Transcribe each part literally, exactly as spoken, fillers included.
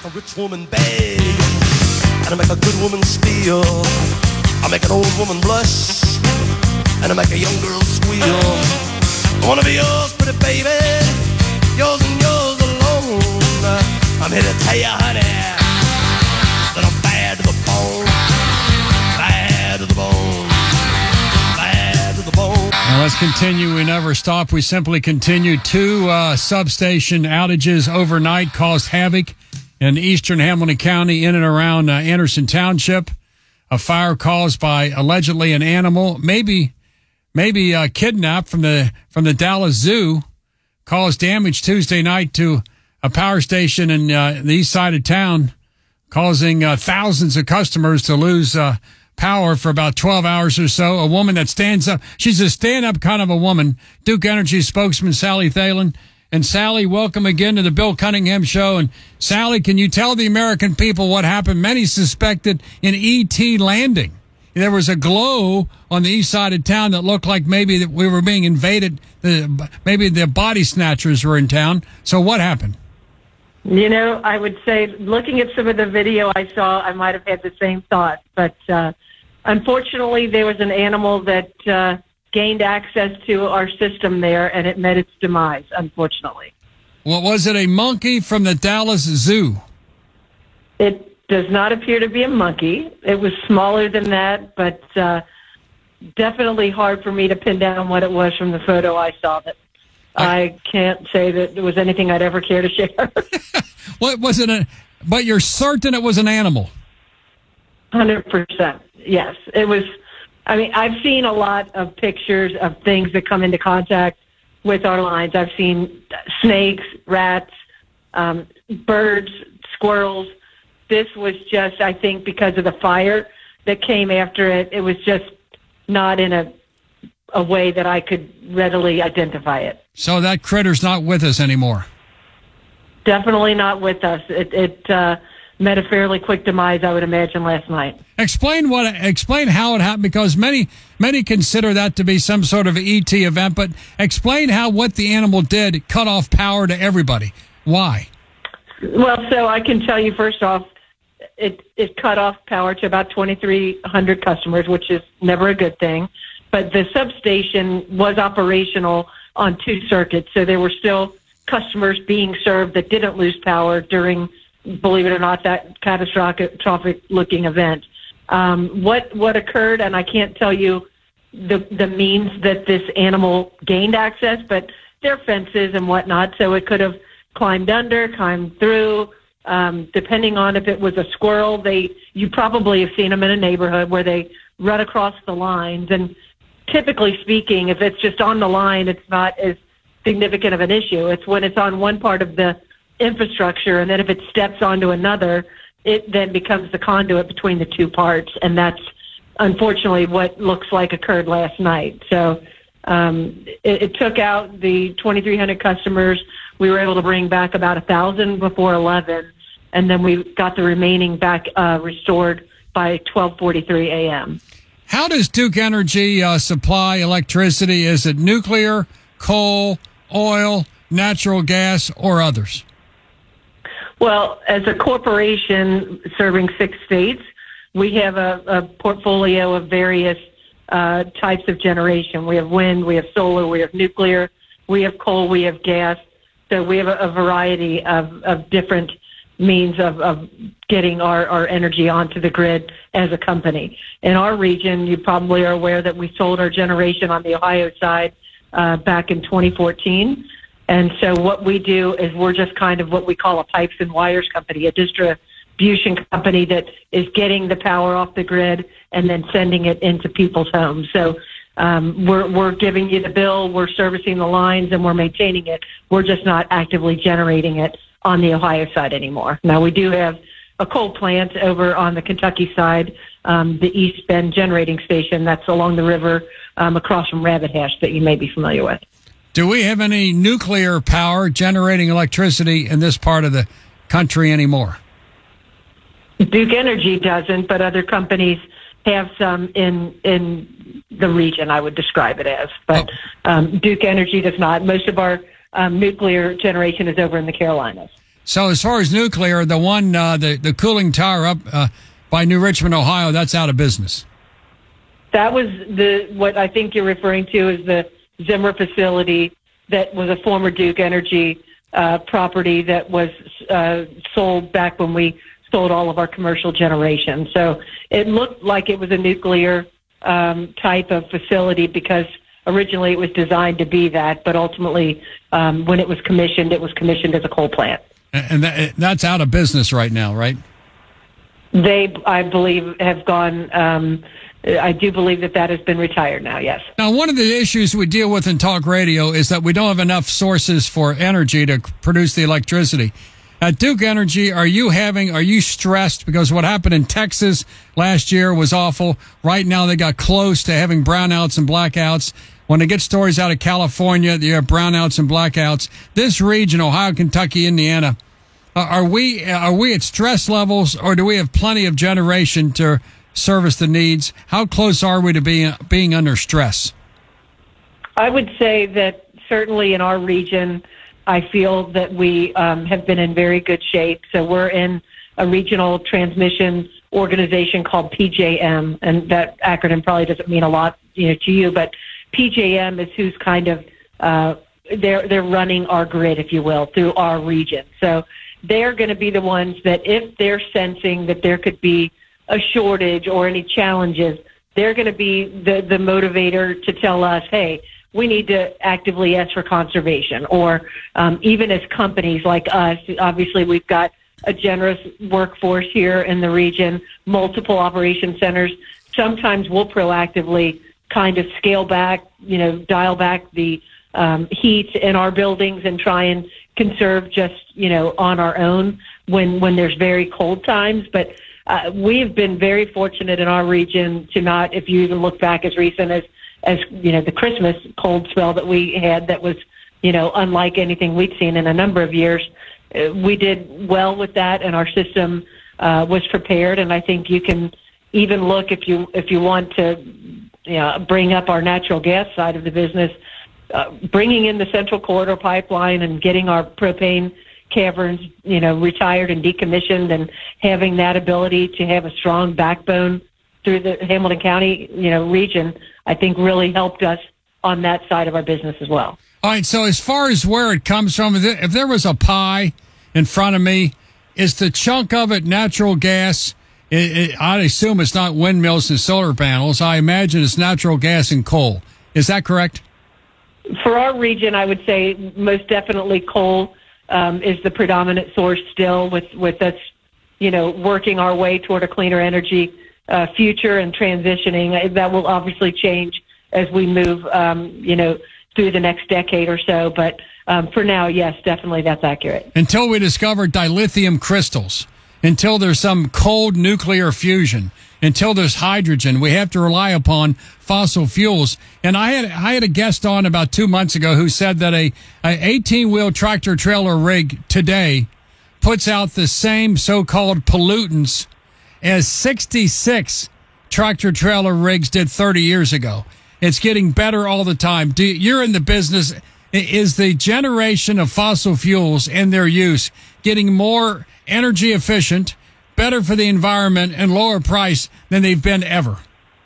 make a rich woman beg, and I make a good woman steal. I make an old woman blush, and I make a young girl squeal. I wanna be yours, pretty baby, yours and yours alone. I'm here to tell you, honey, that I'm bad to the bone, bad to the bone, bad to the bone. Now let's continue. We never stop. We simply continue. Two uh, substation outages overnight caused havoc in eastern Hamilton County, in and around uh, Anderson Township. A fire caused by allegedly an animal, maybe maybe uh, kidnapped from the from the Dallas Zoo, caused damage Tuesday night to a power station in uh, the east side of town, causing uh, thousands of customers to lose uh, power for about twelve hours or so. A woman that stands up, she's a stand-up kind of a woman, Duke Energy spokesman Sally Thalen. And Sally, welcome again to the Bill Cunningham Show. And Sally, can you tell the American people what happened? Many suspected an E T landing. There was a glow on the east side of town that looked like maybe that we were being invaded. The, maybe the body snatchers were in town. So what happened? You know, I would say, looking at some of the video I saw, I might have had the same thought. But uh, unfortunately, there was an animal that uh, gained access to our system there, and it met its demise, unfortunately. Well, was it a monkey from the Dallas Zoo? It does not appear to be a monkey. It was smaller than that, but uh, definitely hard for me to pin down what it was from the photo I saw. That I, I can't say that it was anything I'd ever care to share. What was it? A, but you're certain it was an animal? one hundred percent. Yes, it was. I mean, I've seen a lot of pictures of things that come into contact with our lines. I've seen snakes, rats, um, birds, squirrels. This was just, I think, because of the fire that came after it, it was just not in a a way that I could readily identify it. So that critter's not with us anymore? Definitely not with us. It, it uh, met a fairly quick demise, I would imagine, last night. Explain what. Explain how it happened, because many many consider that to be some sort of E T event. But explain how what the animal did cut off power to everybody. Why? Well, so I can tell you first off, it it cut off power to about twenty-three hundred customers, which is never a good thing. But the substation was operational on two circuits, so there were still customers being served that didn't lose power during, believe it or not, that catastrophic-looking event. Um, what what occurred, and I can't tell you the the means that this animal gained access, but there are fences and whatnot, so it could have climbed under, climbed through. Um, depending on if it was a squirrel, they you probably have seen them in a neighborhood where they run across the lines. And typically speaking, if it's just on the line, it's not as significant of an issue. It's when it's on one part of the infrastructure, and then if it steps onto another, it then becomes the conduit between the two parts, and that's unfortunately what looks like occurred last night. So um, it, it took out the twenty-three hundred customers. We were able to bring back about one thousand before eleven, and then we got the remaining back uh, restored by twelve forty-three a.m. How does Duke Energy uh, supply electricity? Is it nuclear, coal, oil, natural gas, or others? Well, as a corporation serving six states, we have a, a portfolio of various uh, types of generation. We have wind, we have solar, we have nuclear, we have coal, we have gas. So we have a, a variety of, of different means of, of getting our, our energy onto the grid as a company. In our region, you probably are aware that we sold our generation on the Ohio side uh, back in twenty fourteen. And so what we do is we're just kind of what we call a pipes and wires company, a distribution company that is getting the power off the grid and then sending it into people's homes. So um, we're, we're giving you the bill, we're servicing the lines, and we're maintaining it. We're just not actively generating it on the Ohio side anymore. Now, we do have a coal plant over on the Kentucky side, um, the East Bend Generating Station that's along the river um, across from Rabbit Hash that you may be familiar with. Do we have any nuclear power generating electricity in this part of the country anymore? Duke Energy doesn't, but other companies have some in in the region, I would describe it as. But oh. um, Duke Energy does not. Most of our um, nuclear generation is over in the Carolinas. So as far as nuclear, the one, uh, the, the cooling tower up uh, by New Richmond, Ohio, that's out of business. That was the what I think you're referring to is the Zimmer facility that was a former Duke Energy uh, property that was uh, sold back when we sold all of our commercial generation. So it looked like it was a nuclear um, type of facility because originally it was designed to be that, but ultimately um, when it was commissioned, it was commissioned as a coal plant. And that, that's out of business right now, right? They, I believe, have gone... Um, I do believe that that has been retired now, yes. Now, one of the issues we deal with in talk radio is that we don't have enough sources for energy to produce the electricity. At Duke Energy, are you having, are you stressed? Because what happened in Texas last year was awful. Right now, they got close to having brownouts and blackouts. When they get stories out of California, you have brownouts and blackouts. This region, Ohio, Kentucky, Indiana, are we, are we at stress levels, or do we have plenty of generation to service the needs? How close are we to being being under stress? I would say that certainly in our region, I feel that we um, have been in very good shape. So we're in a regional transmission organization called P J M, and that acronym probably doesn't mean a lot, you know, to you, but P J M is who's kind of uh, they're they're running our grid, if you will, through our region. So they're going to be the ones that if they're sensing that there could be a shortage or any challenges, they're going to be the, the motivator to tell us, hey, we need to actively ask for conservation. Or um, even as companies like us, obviously we've got a generous workforce here in the region, multiple operation centers. Sometimes we'll proactively kind of scale back, you know, dial back the um, heat in our buildings and try and conserve just, you know, on our own when, when there's very cold times. But Uh, we've been very fortunate in our region to not, if you even look back as recent as, as, you know, the Christmas cold spell that we had that was, you know, unlike anything we'd seen in a number of years. Uh, we did well with that, and our system uh, was prepared. And I think you can even look, if you, if you want to, you know, bring up our natural gas side of the business, uh, bringing in the Central Corridor pipeline and getting our propane caverns, you know, retired and decommissioned, and having that ability to have a strong backbone through the Hamilton County, you know, region, I think really helped us on that side of our business as well. All right. So as far as where it comes from, if there was a pie in front of me, is the chunk of it natural gas? It, it, I assume it's not windmills and solar panels. I imagine it's natural gas and coal. Is that correct? For our region, I would say most definitely coal Um, is the predominant source still, with, with us, you know, working our way toward a cleaner energy uh, future and transitioning. That will obviously change as we move, um, you know, through the next decade or so. But um, for now, yes, definitely that's accurate. Until we discover dilithium crystals, until there's some cold nuclear fusion, until there's hydrogen, we have to rely upon fossil fuels. And I had I had a guest on about two months ago who said that a, a eighteen-wheel tractor trailer rig today puts out the same so-called pollutants as sixty-six tractor trailer rigs did thirty years ago. It's getting better all the time. Do, you're in the business. Is the generation of fossil fuels and their use getting more energy efficient, better for the environment, and lower price than they've been ever?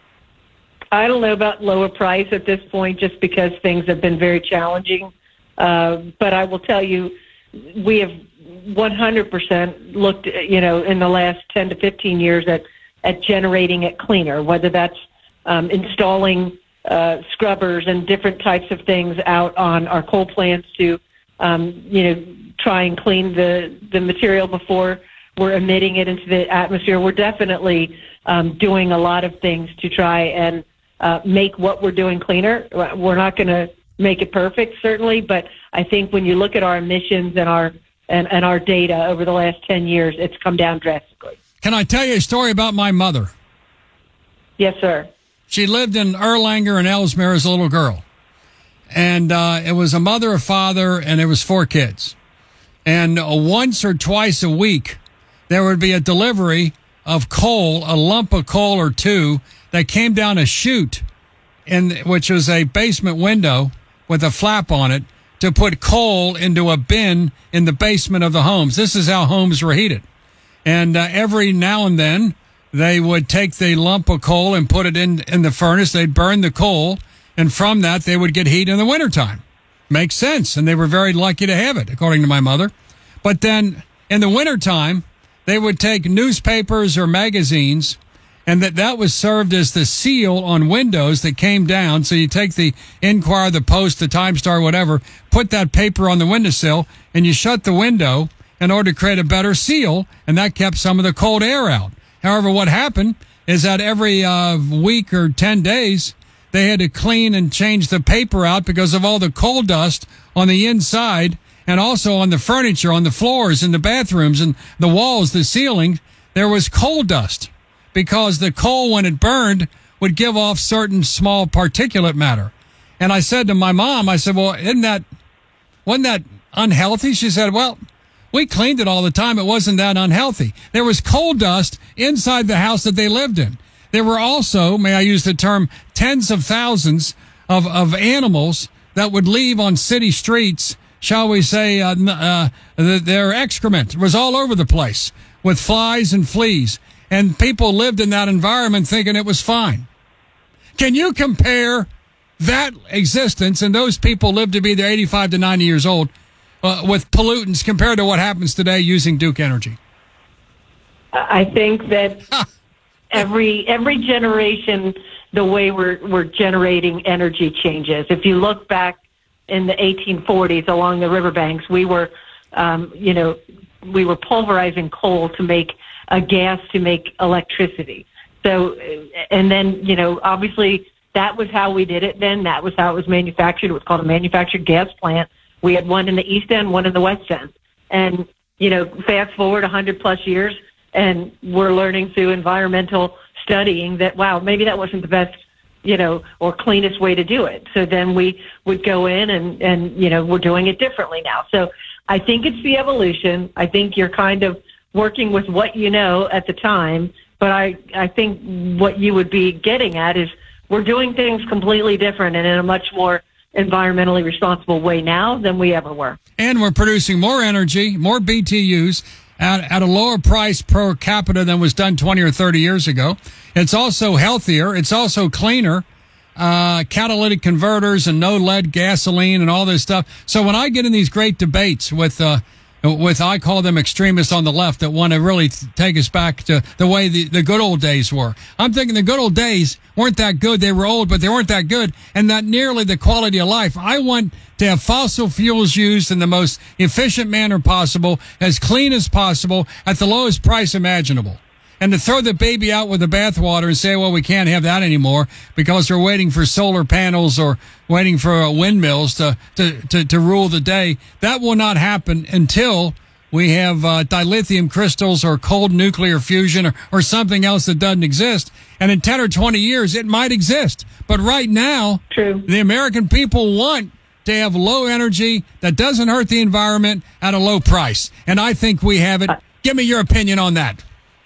I don't know about lower price at this point, just because things have been very challenging. Uh, but I will tell you, we have one hundred percent looked, you know, in the last ten to fifteen years at, at generating it cleaner, whether that's um, installing uh, scrubbers and different types of things out on our coal plants to, um, you know, try and clean the, the material before we're emitting it into the atmosphere. We're definitely um, doing a lot of things to try and uh, make what we're doing cleaner. We're not going to make it perfect, certainly, but I think when you look at our emissions and our and, and our data over the last ten years, it's come down drastically. Can I tell you a story about my mother? Yes, sir. She lived in Erlanger and Ellesmere as a little girl. And uh, it was a mother, a father, and it was four kids. And uh, once or twice a week, there would be a delivery of coal, a lump of coal or two, that came down a chute, in, which was a basement window with a flap on it, to put coal into a bin in the basement of the homes. This is how homes were heated. And uh, every now and then, they would take the lump of coal and put it in, in the furnace. They'd burn the coal, and from that, they would get heat in the wintertime. Makes sense, and they were very lucky to have it, according to my mother. But then, in the wintertime, they would take newspapers or magazines, and that, that was served as the seal on windows that came down. So you take the Enquirer, the Post, the Time Star, whatever, put that paper on the windowsill, and you shut the window in order to create a better seal, and that kept some of the cold air out. However, what happened is that every uh, week or ten days, they had to clean and change the paper out because of all the coal dust on the inside and also on the furniture, on the floors, in the bathrooms, and the walls, the ceiling. There was coal dust because the coal, when it burned, would give off certain small particulate matter. And I said to my mom, I said, well, isn't that, wasn't that unhealthy? She said, well, we cleaned it all the time. It wasn't that unhealthy. There was coal dust inside the house that they lived in. There were also, may I use the term, tens of thousands of, of animals that would leave on city streets, shall we say, uh, uh, their excrement was all over the place with flies and fleas. And people lived in that environment thinking it was fine. Can you compare that existence, and those people lived to be there eighty-five to ninety years old, uh, with pollutants compared to what happens today using Duke Energy? I think that every every generation, the way we're we're generating energy changes. If you look back in the eighteen forties along the riverbanks, we were, um, you know, we were pulverizing coal to make a gas to make electricity. So, and then, you know, obviously that was how we did it then. That was how it was manufactured. It was called a manufactured gas plant. We had one in the East End, one in the West End. And, you know, fast forward one hundred plus years, and we're learning through environmental studying that, wow, maybe that wasn't the best, you know, or cleanest way to do it. So then we would go in and, and, you know, we're doing it differently now. So I think it's the evolution. I think you're kind of working with what you know at the time. But I, I think what you would be getting at is we're doing things completely different and in a much more environmentally responsible way now than we ever were. And we're producing more energy, more B T Us at, at a lower price per capita than was done twenty or thirty years ago. It's also healthier. It's also cleaner. Uh, catalytic converters and no lead gasoline and all this stuff. So when I get in these great debates with, uh, with, I call them extremists on the left that want to really take us back to the way the, the good old days were. I'm thinking the good old days weren't that good. They were old, but they weren't that good and not nearly the quality of life. I want to have fossil fuels used in the most efficient manner possible, as clean as possible, at the lowest price imaginable. And to throw the baby out with the bathwater and say, well, we can't have that anymore because we're waiting for solar panels or waiting for uh, windmills to, to, to, to rule the day, that will not happen until we have uh, dilithium crystals or cold nuclear fusion or, or something else that doesn't exist. And in ten or twenty years, it might exist. But right now, True. The American people want to have low energy that doesn't hurt the environment at a low price. And I think we have it. Give me your opinion on that.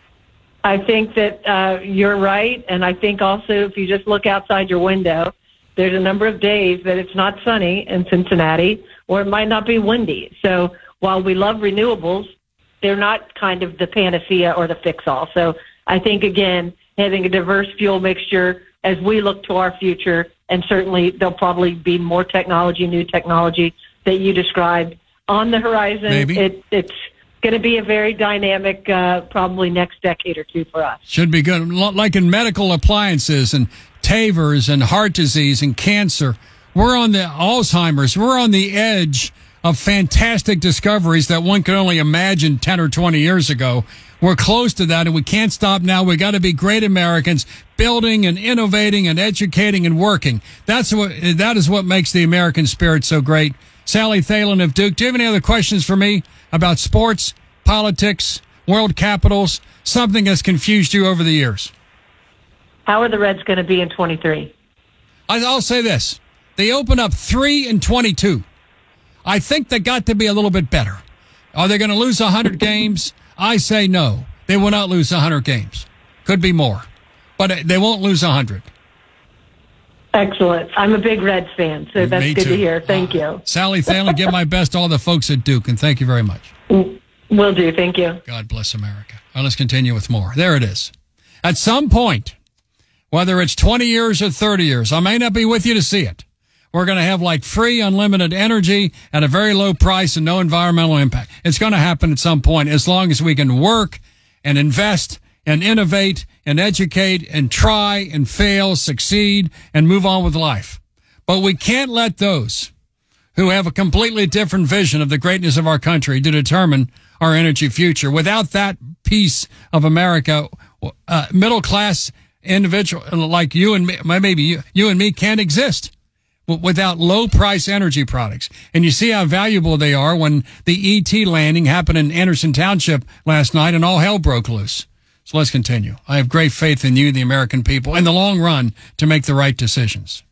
I think that uh, you're right, and I think also if you just look outside your window, there's a number of days that it's not sunny in Cincinnati, or it might not be windy. So while we love renewables, they're not kind of the panacea or the fix-all. So I think, again, having a diverse fuel mixture as we look to our future, and certainly there'll probably be more technology, new technology that you described on the horizon. Maybe. It, it's going to be a very dynamic, uh, probably next decade or two for us. Should be good. Like in medical appliances and TAVRs and heart disease and cancer. We're on the Alzheimer's. We're on the edge of fantastic discoveries that one could only imagine ten or twenty years ago. We're close to that, and we can't stop now. We got to be great Americans, building and innovating and educating and working. That's what, that is what makes the American spirit so great. Sally Thalen of Duke, do you have any other questions for me about sports, politics, world capitals, something that's confused you over the years? How are the Reds going to be in twenty-three? I'll say this. They open up three and twenty-two. I think they got to be a little bit better. Are they going to lose one hundred games? I say no. They will not lose one hundred games. Could be more. But they won't lose one hundred. Excellent. I'm a big Reds fan, so that's Me good too. to hear. Thank uh, you. Sally Thalen, give my best to all the folks at Duke, and thank you very much. Will do. Thank you. God bless America. All right, let's continue with more. There it is. At some point, whether it's twenty years or thirty years, I may not be with you to see it. We're going to have like free, unlimited energy at a very low price and no environmental impact. It's going to happen at some point as long as we can work and invest and innovate and educate and try and fail, succeed, and move on with life. But we can't let those who have a completely different vision of the greatness of our country to determine our energy future. Without that piece of America, uh, middle-class individual like you and me, maybe you, you and me can't exist without low-price energy products. And you see how valuable they are when the E T landing happened in Anderson Township last night and all hell broke loose. So let's continue. I have great faith in you, the American people, in the long run to make the right decisions.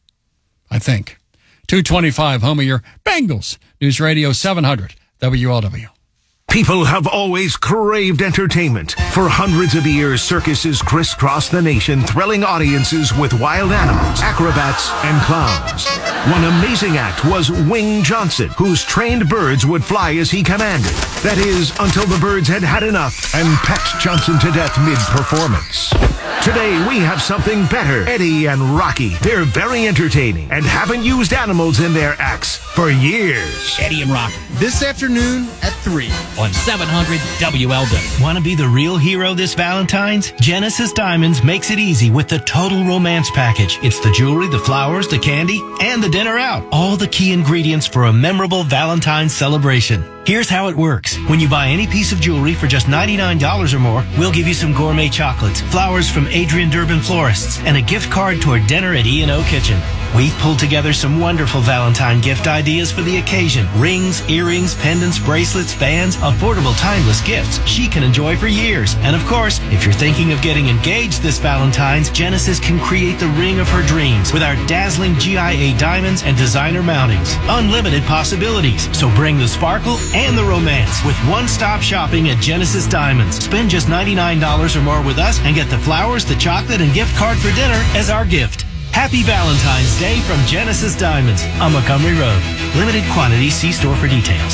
I think. two twenty-five, home of your Bengals. News Radio seven hundred, W L W. People have always craved entertainment. For hundreds of years, circuses crisscrossed the nation, thrilling audiences with wild animals, acrobats, and clowns. One amazing act was Wing Johnson, whose trained birds would fly as he commanded. That is, until the birds had had enough and pecked Johnson to death mid-performance. Today, we have something better. Eddie and Rocky. They're very entertaining and haven't used animals in their acts for years. Eddie and Rocky, this afternoon at three on seven hundred W L W. Want to be the real hero this Valentine's? Genesis Diamonds makes it easy with the Total Romance Package. It's the jewelry, the flowers, the candy, and the dinner out. All the key ingredients for a memorable Valentine's celebration. Here's how it works. When you buy any piece of jewelry for just ninety-nine dollars or more, we'll give you some gourmet chocolates, flowers from Adrian Durbin Florists, and a gift card toward dinner at E and O Kitchen. We've pulled together some wonderful Valentine gift ideas for the occasion. Rings, earrings, pendants, bracelets, bands, affordable, timeless gifts she can enjoy for years. And of course, if you're thinking of getting engaged this Valentine's, Genesis can create the ring of her dreams with our dazzling G I A diamonds and designer mountings. Unlimited possibilities. So bring the sparkle and the romance with one-stop shopping at Genesis Diamonds. Spend just ninety-nine dollars or more with us and get the flowers, the chocolate, and gift card for dinner as our gift. Happy Valentine's Day from Genesis Diamonds on Montgomery Road. Limited quantity. See store for details.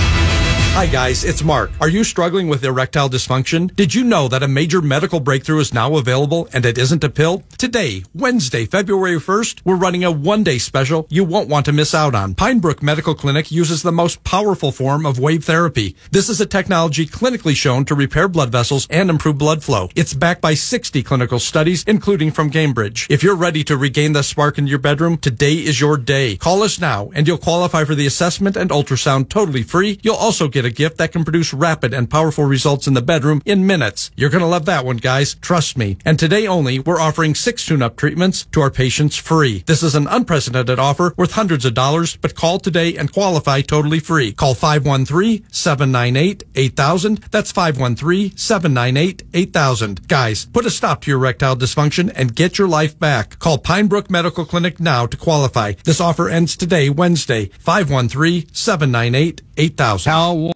Hi guys, it's Mark. Are you struggling with erectile dysfunction? Did you know that a major medical breakthrough is now available and it isn't a pill? Today, Wednesday, February first, we're running a one-day special you won't want to miss out on. Pinebrook Medical Clinic uses the most powerful form of wave therapy. This is a technology clinically shown to repair blood vessels and improve blood flow. It's backed by sixty clinical studies, including from Cambridge. If you're ready to regain the spark in your bedroom, today is your day. Call us now and you'll qualify for the assessment and ultrasound totally free. You'll also get a gift that can produce rapid and powerful results in the bedroom in minutes. You're going to love that one, guys. Trust me. And today only, we're offering six tune-up treatments to our patients free. This is an unprecedented offer worth hundreds of dollars, but call today and qualify totally free. Call five one three, seven nine eight, eight thousand. That's five one three, seven nine eight, eight thousand. Guys, put a stop to your erectile dysfunction and get your life back. Call Pinebrook Medical Clinic now to qualify. This offer ends today, Wednesday. five one three, seven nine eight, eight thousand. How